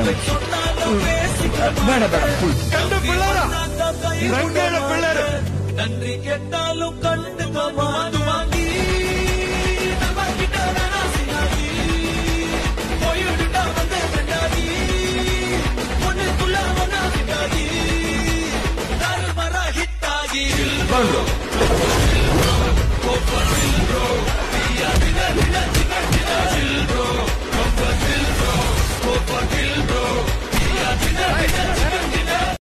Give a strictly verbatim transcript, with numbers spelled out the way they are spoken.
வேணாம் கண்டு பிள்ளாரா பிள்ளாரு நன்றி கேட்டாலும் கண்டுக்க மாது வாங்கி நம்ம கிட்ட ராசினாதி போயிடுடா வந்து கண்டாதி ஒண்ணுக்குள்ள ஒன்னா கிட்டாதி தாரு மரா ஹிட்டாகி வாங்க கோபம் ப்ரோ பியா பின்ன பின்ன